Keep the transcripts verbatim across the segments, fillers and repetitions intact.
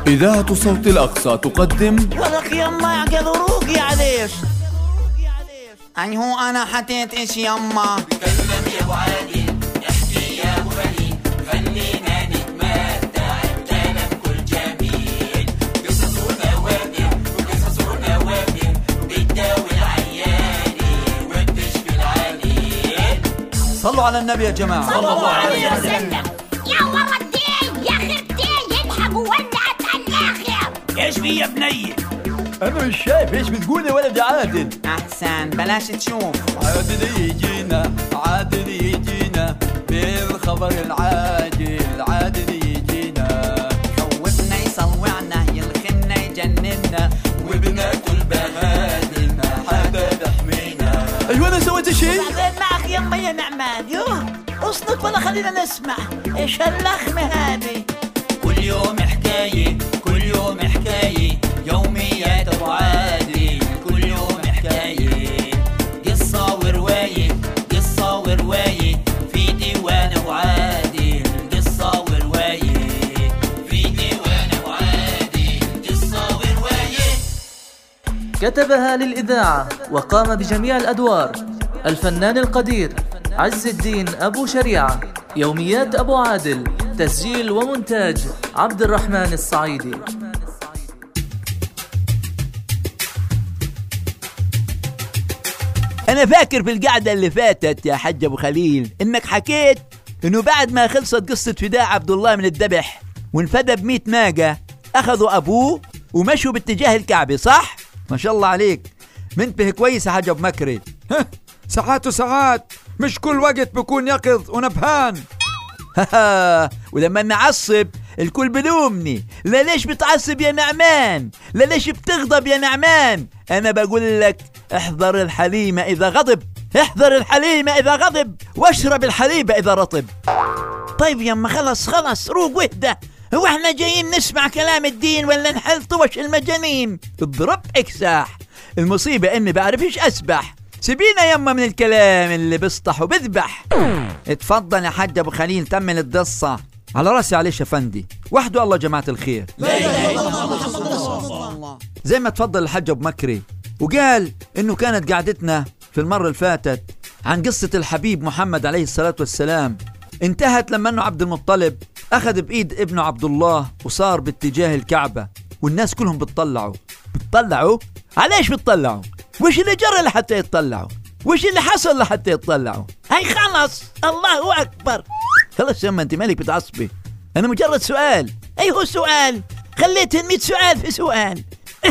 إذاعة صوت الأقصى تقدم ولك يما قدروك يا عديش. أي هو أنا حطيت إيش يما؟ تكلم يا أبو عادل، احكي يا أبو خليل، خلينا نتمتع بكلام كل جميل. قصص ونوادر وقصص ونوادر بتداوي العياني وبتشفي العليل. صلوا على النبي يا جماعة. صلى الله عليه وسلم. يا ولدي يا خرتي يلحقوا ولعت على الآخر. ايش في يا بني؟ أنا مش شايف إيش بتقول يا ولد عادل. أحسن بلاش تشوف. عادل يجينا عادل يجينا بالخبر العاجل، عادل يجينا خوفنا يصوعنا يلخنا يجننا وبناكل بهادل ما حدا يحمينا. أيوة أنا سويت شيء؟ بعدين معك يما يا نعمان. يوه اصنت ولا خلينا نسمع ايش هاللخمة هذه. كل يوم حكاية كل يوم حكاية يوميات أبو عادل، كل يوم حكاية قصة ورواية قصة ورواية في ديوان أبو عادل. قصة ورواية في ديوان أبو عادل. قصة ورواية. كتبها للإذاعة وقام بجميع الأدوار الفنان القدير عز الدين أبو شريعة. يوميات أبو عادل، تسجيل ومونتاج عبد الرحمن الصعيدي. أنا فاكر في القعدة اللي فاتت يا حج أبو خليل إنك حكيت إنه بعد ما خلصت قصة فداء عبد الله من الذبح وانفدى بمئة ناقة أخذوا أبوه ومشوا باتجاه الكعبة، صح؟ ما شاء الله عليك منتبه كويس يا حج أبو مكري. ساعات وساعات، مش كل وقت بكون يقظ ونبهان. ولما نعصب الكل بلومني. لا ليش بتعصب يا نعمان؟ لا ليش بتغضب يا نعمان؟ أنا بقول لك احذر الحليمة إذا غضب، احذر الحليمة إذا غضب، واشرب الحليب إذا رطب. طيب يما خلص خلص روق وحدة. هو احنا جايين نسمع كلام الدين ولا نحل طوش المجانين؟ اضرب اكساح. المصيبة إني بعرفش أسبح. سيبينا يما من الكلام اللي بسطح وبذبح. اتفضل يا حاج أبو خليل تمن القصة. على راسي عليش يا فندي، وحده الله جماعة الخير. لا إله إلا الله محمد رسول الله. زي ما تفضل الحاج أبو مكري وقال إنه كانت قعدتنا في المرة اللي فاتت عن قصة الحبيب محمد عليه الصلاة والسلام، انتهت لما إنه عبد المطلب أخذ بإيد ابنه عبد الله وصار باتجاه الكعبة، والناس كلهم بتطلعوا بتطلعوا عليش بتطلعوا؟ وش اللي جرى لحتى يتطلعوا؟ وش اللي حصل لحتى يتطلعوا؟ هاي خلص الله أكبر. خلص يما انت مالك بتعصبي، انا مجرد سؤال. اي هو سؤال، خليت المئة سؤال في سؤال.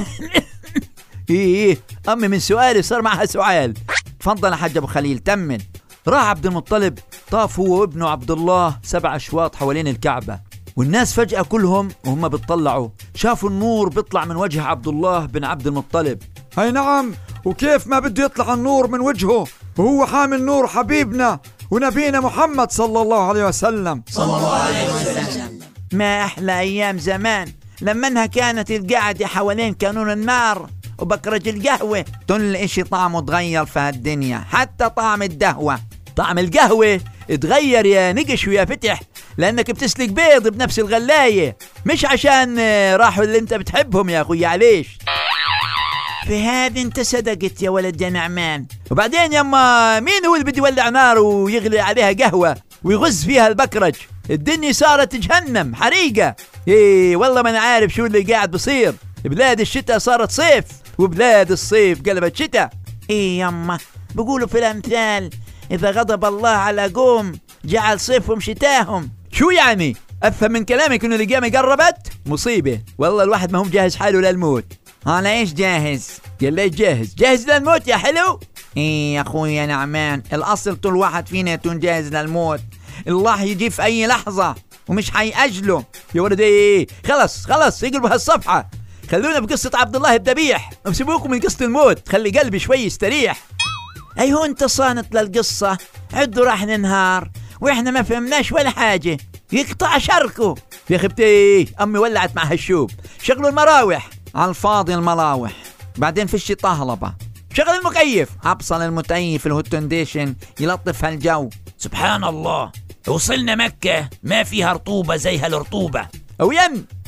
ايه ايه امي من سؤالي صار معها سؤال. تفضل يا حاج ابو خليل تمن. راح عبد المطلب طاف هو وابنه عبد الله سبع اشواط حوالين الكعبة، والناس فجأة كلهم وهم بتطلعوا شافوا النور بيطلع من وجه عبد الله بن عبد المطلب. هاي نعم، وكيف ما بده يطلع النور من وجهه وهو حامل نور حبيبنا ونبينا محمد صلى الله عليه وسلم. صلى الله عليه وسلم. ما أحلى أيام زمان لما انها كانت القعدة حوالين كانون النار وبكرج القهوة. كل اشي طعمه تغير في هالدنيا، حتى طعم القهوة. طعم القهوة اتغير يا نقش ويا فتح لأنك بتسلق بيض بنفس الغلاية، مش عشان راحوا اللي انت بتحبهم يا أخوي. عليش في هذه انت صدقت يا ولد يا نعمان. وبعدين يما مين هو اللي بده يولع نار ويغلي عليها قهوة ويغز فيها البكرج؟ الدنيا صارت جهنم حريقة. ايه والله ما انا عارف شو اللي قاعد بصير. بلاد الشتاء صارت صيف وبلاد الصيف قلبت شتاء. ايه يما بقولوا في الامثال اذا غضب الله على قوم جعل صيفهم شتاهم. شو يعني؟ افهم من كلامك انه القيامة قربت؟ مصيبة والله، الواحد ما هم جاهز حاله للموت. انا ايش جاهز؟ قال لي جاهز جاهز للموت يا حلو. ايه يا اخوي يا نعمان، الاصل طول واحد فينا يكون جاهز للموت. الله يجي في اي لحظة ومش حيأجله يا ولد. ايه خلص خلص اقلبوا هالصفحة، خلونا بقصة عبد الله الذبيح وسيبوكم من قصة الموت، خلي قلبي شوي يستريح. ايهو انت صانت للقصة، عدوا راح ننهار واحنا ما فهمناش ولا حاجة، يقطع شركه. يا خبتي امي ولعت مع هالشوب، شغلوا المراوح. على الفاضي المراوح، بعدين فيش طهلبة. شغل المكيف، ابصل المتيف الهوتنديشن يلطف هالجو. سبحان الله، وصلنا مكة ما فيها رطوبة زي هالرطوبة. او ين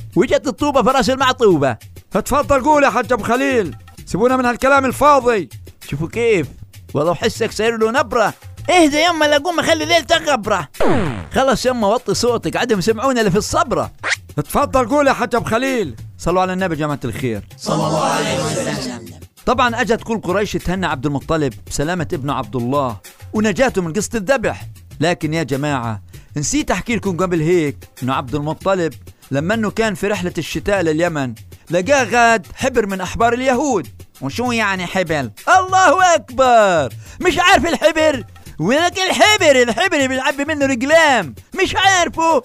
وجت الطوبة في راس المعطوبة. اتفضل قول يا حج ابو خليل، سيبونا من هالكلام الفاضي. شوفوا كيف والله حسك صاير له نبرة. اهدى يما لا قوم اخلي ليلتك غبرة. خلص يما وطي صوتك عدم سمعونا اللي في الصبرة. اتفضل قول يا حج ابو خليل. صلوا على النبي جماعة الخير صلى الله عليه وسلم. طبعا اجت كل قريش تهنى عبد المطلب بسلامة ابنه عبد الله ونجاته من قصة الذبح. لكن يا جماعة نسيت احكي لكم قبل هيك انه عبد المطلب لما انه كان في رحلة الشتاء لليمن لقاه غاد حبر من احبار اليهود. وشو يعني حبل؟ الله اكبر، مش عارف الحبر؟ ولك الحبر الحبر اللي بنعبي منه رجلام، مش عارفه؟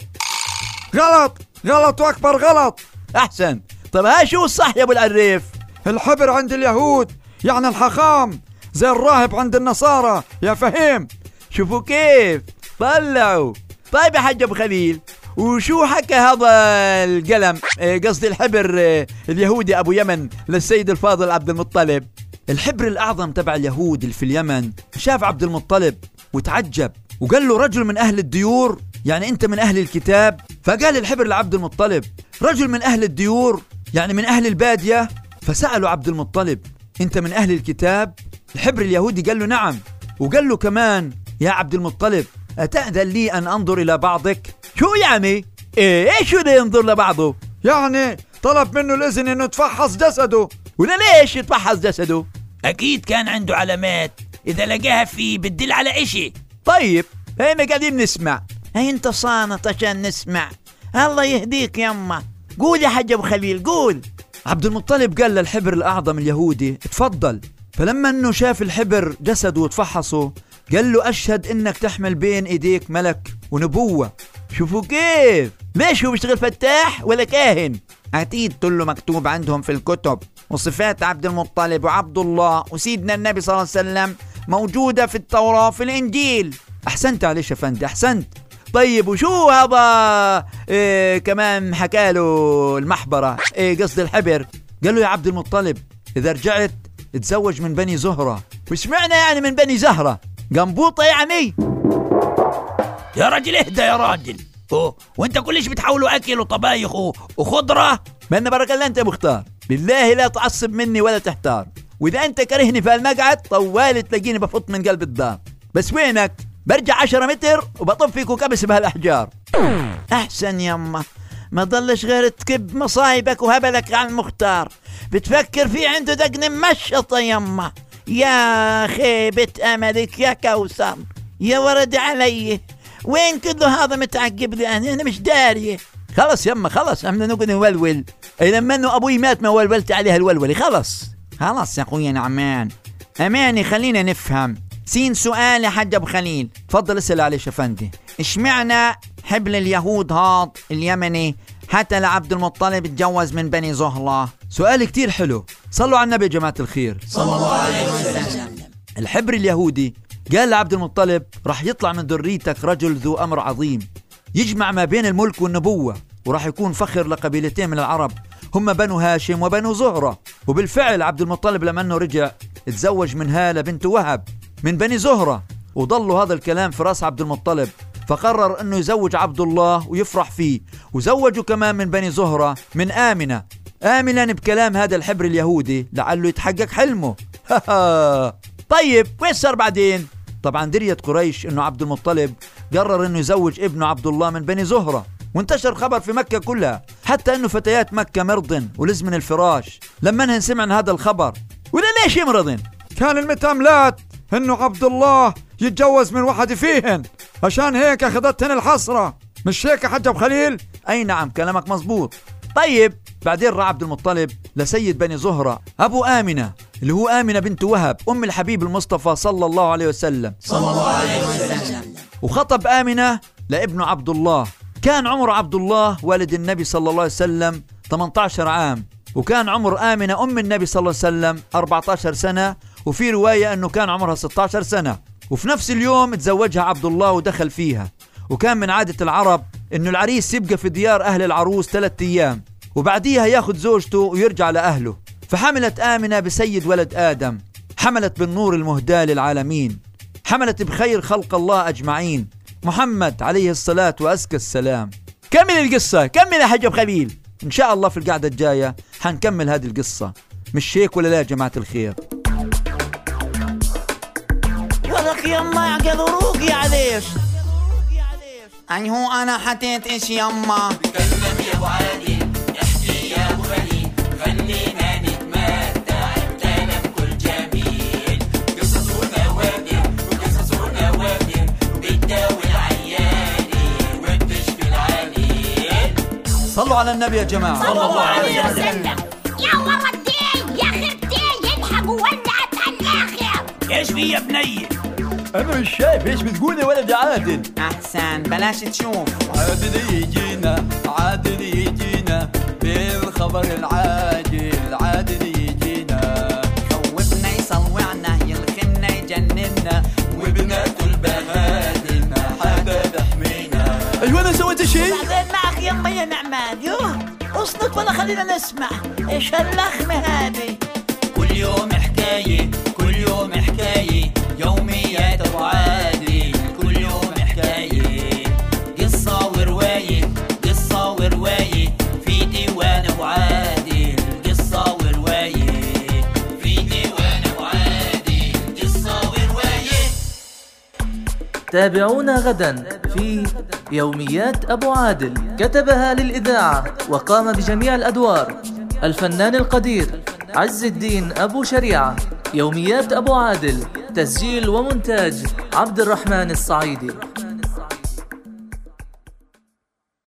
غلط غلط واكبر غلط. احسن. طب ها شو الصح يا ابو العريف؟ الحبر عند اليهود يعني الحخام، زي الراهب عند النصارى يا فهيم. شوفوا كيف طلعوا. طيب يا حاج ابو خليل، وشو حكى هذا القلم قصدي الحبر اليهودي ابو يمن للسيد الفاضل عبد المطلب؟ الحبر الاعظم تبع اليهود اللي في اليمن شاف عبد المطلب وتعجب وقال له رجل من اهل الديور، يعني انت من اهل الكتاب؟ فقال الحبر لعبد المطلب رجل من اهل الديور يعني من اهل البادية؟ فسأله عبد المطلب انت من اهل الكتاب؟ الحبر اليهودي قال له نعم، وقال له كمان يا عبد المطلب أتأذن لي أن أنظر إلى بعضك؟ شو يعني؟ إيه إيه شو ده ينظر لبعضه؟ يعني طلب منه الإذن إنه تفحص جسده. ولا ليش يتفحص جسده؟ أكيد كان عنده علامات إذا لقاها فيه بتدل على إشي. طيب هينا قاعدين نسمع. هي أنت صانت عشان نسمع. الله يهديك يما. قول يا حاج أبو خليل قول. عبد المطلب قال للحبر الأعظم اليهودي تفضل. فلما أنه شاف الحبر جسده وتفحصه قال له أشهد إنك تحمل بين إيديك ملك ونبوة. شوفوا كيف. ليش هو بيشتغل فتاح ولا كاهن؟ أكيد كله مكتوب عندهم في الكتب، وصفات عبد المطلب وعبد الله وسيدنا النبي صلى الله عليه وسلم موجودة في التوراة في الإنجيل. أحسنت عليش يا فندي أحسنت. طيب وشو هذا إيه كمان حكاله المحبرة إيه قصد الحبر؟ قال له يا عبد المطلب إذا رجعت اتزوج من بني زهرة. وش معنى يعني من بني زهرة؟ قنبوطة يعني؟ يا راجل اهدى يا راجل. أوه. وانت كلش بتحاولوا اكل وطبايخ وخضرة. من برك الله انت مختار، بالله لا تعصب مني ولا تحتار، واذا انت كرهني في المقعد طوالي تلاقيني بفط من قلب الدار. بس وينك؟ برجع عشرة متر وبطب فيك وكبس بهالاحجار. احسن يما، ما ضلش غير تكب مصايبك وهبلك عن المختار. بتفكر في عنده دقن مشطة يما. يا خيبة املك يا كوثر، يا ورد علي، وين كله هذا متعقب لي انا انا مش داري. خلص يما خلص، احنا نقعد نولول. اي لما انه ابوي مات ما ولولت عليها الولولي. خلص خلص يا اخويا نعمان اماني خلينا نفهم. سين سؤال يا حاج ابو خليل. تفضل اسال عليه يا فندي. اشمعنى حبل اليهود هاد اليمني حتى لعبد المطلب اتجوز من بني زهرة؟ سؤال كتير حلو. صلوا على النبي يا جماعة الخير صلى الله عليه وسلم. الحبر اليهودي قال لعبد المطلب راح يطلع من ذريتك رجل ذو أمر عظيم يجمع ما بين الملك والنبوة، وراح يكون فخر لقبيلتين من العرب هم بنو هاشم وبنو زهرة. وبالفعل عبد المطلب لما أنه رجع اتزوج من هالة بنت وهب من بني زهرة، وضلوا هذا الكلام في راس عبد المطلب، فقرر أنه يزوج عبد الله ويفرح فيه، وزوجوا كمان من بني زهرة من آمنة، آمنا بكلام هذا الحبر اليهودي لعله يتحقق حلمه. طيب وين صار بعدين؟ طبعا دريت قريش انه عبد المطلب قرر انه يزوج ابنه عبد الله من بني زهرة، وانتشر خبر في مكة كلها، حتى انه فتيات مكة مرضن ولزم من الفراش لما انهن سمعن هذا الخبر. ولا ليش يمرضن؟ كان المتاملات انه عبد الله يتجوز من واحد فيهن، عشان هيك اخذتهن الحسرة. مش هيك يا حاج ابو خليل؟ اي نعم كلامك مزبوط. طيب بعدين راح عبد المطلب لسيد بني زهرة ابو آمنة اللي هو آمنة بنت وهب ام الحبيب المصطفى صلى الله عليه وسلم صلى الله عليه وسلم، وخطب آمنة لابنه عبد الله. كان عمر عبد الله والد النبي صلى الله عليه وسلم ثمانية عشر عام، وكان عمر آمنة ام النبي صلى الله عليه وسلم أربعة عشر سنة، وفي رواية انه كان عمرها ستة عشر سنة. وفي نفس اليوم تزوجها عبد الله ودخل فيها. وكان من عادة العرب انه العريس يبقى في ديار اهل العروس ثلاثة ايام وبعديها ياخذ زوجته ويرجع لأهله. فحملت آمنة بسيد ولد آدم، حملت بالنور المهدى للعالمين، حملت بخير خلق الله أجمعين محمد عليه الصلاة وأزكى السلام. كمل القصة كمل يا حاج أبو خليل. إن شاء الله في القعدة الجاية حنكمل هذه القصة، مش هيك ولا لا يا جماعة الخير؟ ولك يما يعقدروك يا عليش. أي هو أنا حطيت إيش يما؟ تكلم يا ابو عادل، احكي يا ابو غني، خلينا نتمتع بكلام كل جميل. قصص ونوادر وقصص ونوادر بتداوي العياني وبتشفي العليل. صلوا على النبي يا جماعة. صلى الله عليه وسلم. يا ولدي يا خرتي يلحقوا ولعت على الآخر. ايش في يا بني؟ أنا مش شايف إيش بتقول يا ولد يا عادل. أحسن بلاش تشوف. عادل يجينا عادل يجينا بالخبر العاجل، عادل يجينا خوفنا يصوعنا يلخمنا يجننا وبنات البهادل ما حدا بحمينا. أيوة أنا سويت شيء؟ بعدين معك يما يا نعمان. يوه اصدق ولا خلينا نسمع ايش هاللخمة هذه. كل يوم حكاية كل يوم حكاية يوميات ابو عادل، كل يوم حكاية قصة ورواية قصة ورواية في ديوان ابو عادل. قصة ورواية في ديوان ابو عادل. قصة ورواية. تابعونا غدا في يوميات أبو عادل، كتبها للإذاعة وقام بجميع الأدوار الفنان القدير عز الدين أبو شريعة. يوميات أبو عادل، تسجيل ومونتاج عبد الرحمن الصعيدي.